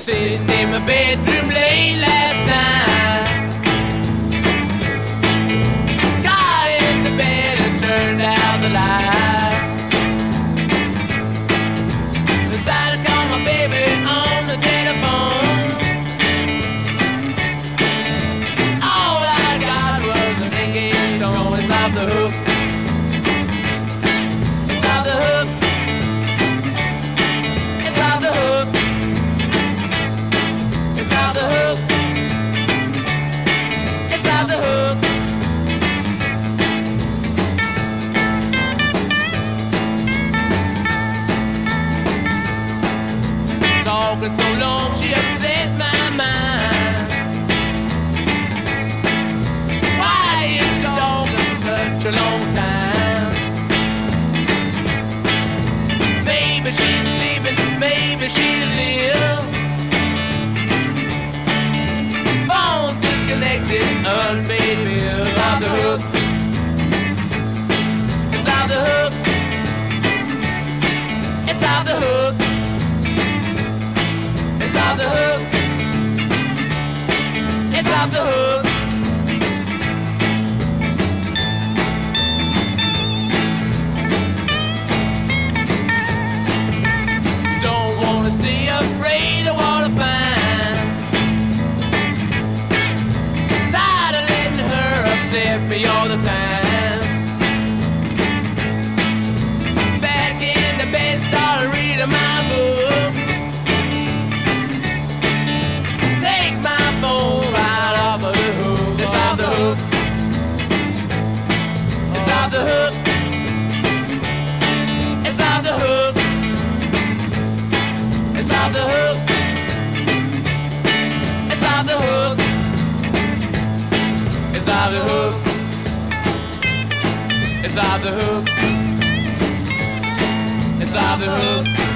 Sitting in my bedroom late last night, got in the bed and turned out the light. Decided to call my baby on the telephone. All I got was a ringing tone. It's off the hook. It's off the hook. It's off the hook. It's off the hook. It's off the hook. Talking so long, she upset my mind. Why is talking such a long time? Maybe she's sleeping, maybe she's ill. Phone's disconnected, unpaid bills. Off the hook. It's off the hook. It's off the hook. It's off the hook. It's off the hook. Don't wanna see, afraid of what I find. Tired of letting her upset me all the time. Back in the bed, started reading my books. Take my phone right off of the hook. It's off the hook. It's off the hook. It's off the hook. It's off the hook. It's off the hook. It's off the hook. It's off the hook. It's off the hook.